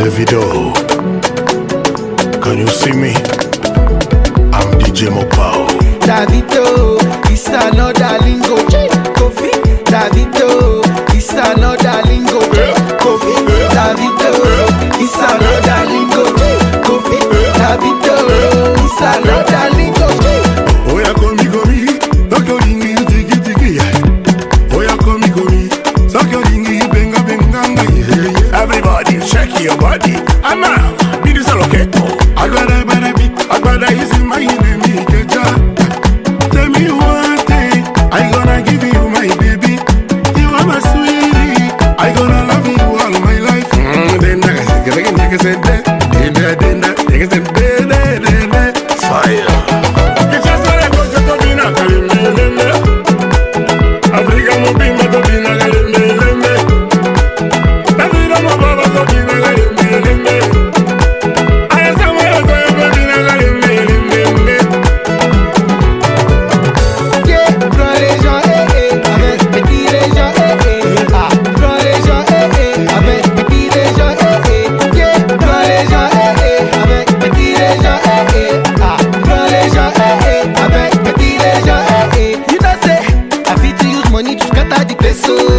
Davido. Can you see me? I'm DJ Mopao. Davido, it's another lingo. Kofi, Davido, it's another lingo. Kofi, Davido, it's another lingo. Kofi, Davido, it's another lingo. Oya komi komi, talk your dingy, tiki tiki. Oya komi komi, talk your dingy, benga benga. Everybody, shake your body. I'm out. This is okay. I gotta use my enemy. Tell me one thing, I gonna give you my baby. You are my sweetie, I gonna love you all my life. Fire. Money to scatter the peso.